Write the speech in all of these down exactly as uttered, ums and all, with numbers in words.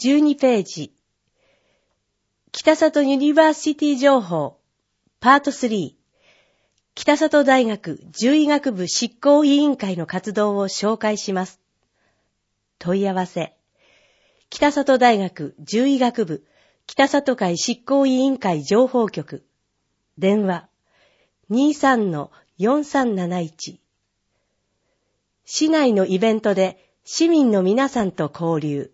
じゅうにページ。北里ユニバーシティ情報パートスリー。北里大学獣医学部執行委員会の活動を紹介します。問い合わせ。北里大学獣医学部北里会執行委員会情報局。電話 にじゅうさんのよんさんなないち。市内のイベントで市民の皆さんと交流。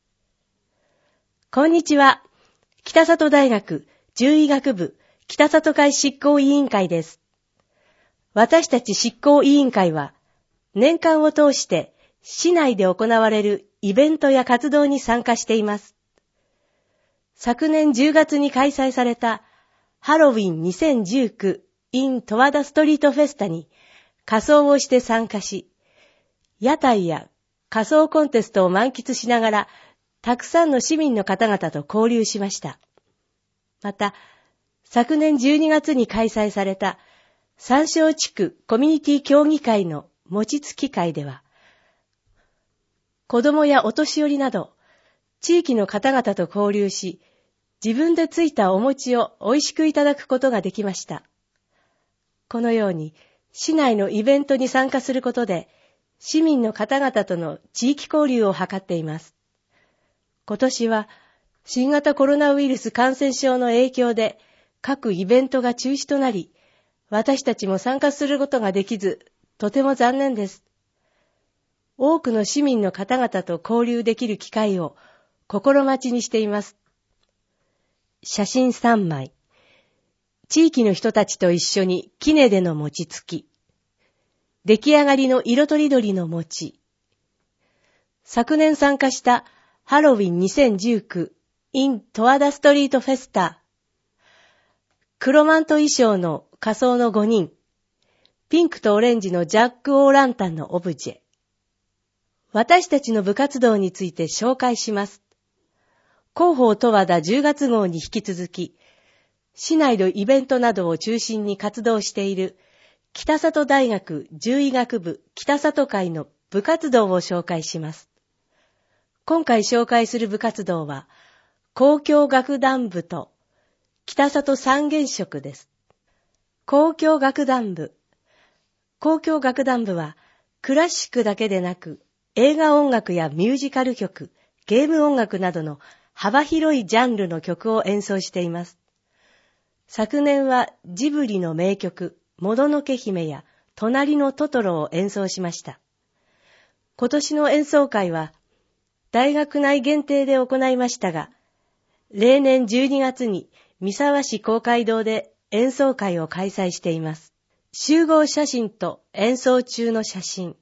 こんにちは。北里大学獣医学部北里会執行委員会です。私たち執行委員会は年間を通して市内で行われるイベントや活動に参加しています。昨年じゅうがつに開催されたハロウィンにせんじゅうきゅう in 十和田ストリートフェスタに仮装をして参加し、屋台や仮装コンテストを満喫しながらたくさんの市民の方々と交流しました。また、昨年じゅうにがつに開催された三正地区コミュニティ協議会の餅つき会では、子供やお年寄りなど地域の方々と交流し、自分でついたお餅を美味しくいただくことができました。このように市内のイベントに参加することで、市民の方々との地域交流を図っています。今年は新型コロナウイルス感染症の影響で各イベントが中止となり、私たちも参加することができず、とても残念です。多くの市民の方々と交流できる機会を心待ちにしています。写真さんまい。地域の人たちと一緒に杵での餅つき。出来上がりの色とりどりの餅。昨年参加したハロウィンにせんじゅうきゅう in 十和田ストリートフェスタ。黒マント衣装の仮装のごにん。ピンクとオレンジのジャック・オー・ランタンのオブジェ。私たちの部活動について紹介します。広報十和田じゅうがつ号に引き続き、市内のイベントなどを中心に活動している北里大学獣医学部北里会の部活動を紹介します。今回紹介する部活動は、交響楽団部と北里三原色です。交響楽団部。交響楽団部は、クラシックだけでなく、映画音楽やミュージカル曲、ゲーム音楽などの幅広いジャンルの曲を演奏しています。昨年はジブリの名曲、もののけ姫や隣のトトロを演奏しました。今年の演奏会は、大学内限定で行いましたが、例年じゅうにがつに三沢市公会堂で演奏会を開催しています。集合写真と演奏中の写真。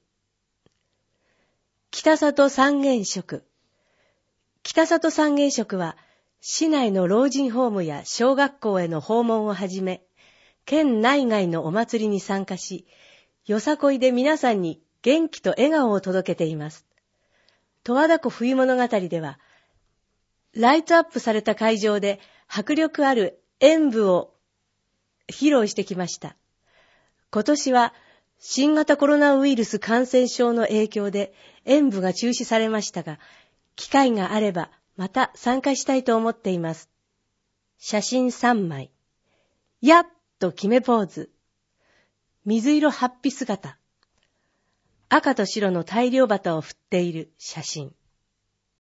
北里三原色。北里三原色は、市内の老人ホームや小学校への訪問をはじめ、県内外のお祭りに参加し、よさこいで皆さんに元気と笑顔を届けています。十和田湖冬物語では、ライトアップされた会場で迫力ある演舞を披露してきました。今年は新型コロナウイルス感染症の影響で演舞が中止されましたが、機会があればまた参加したいと思っています。写真さんまい。やっと決めポーズ。水色はっぴ姿。赤と白の大漁旗を振っている写真。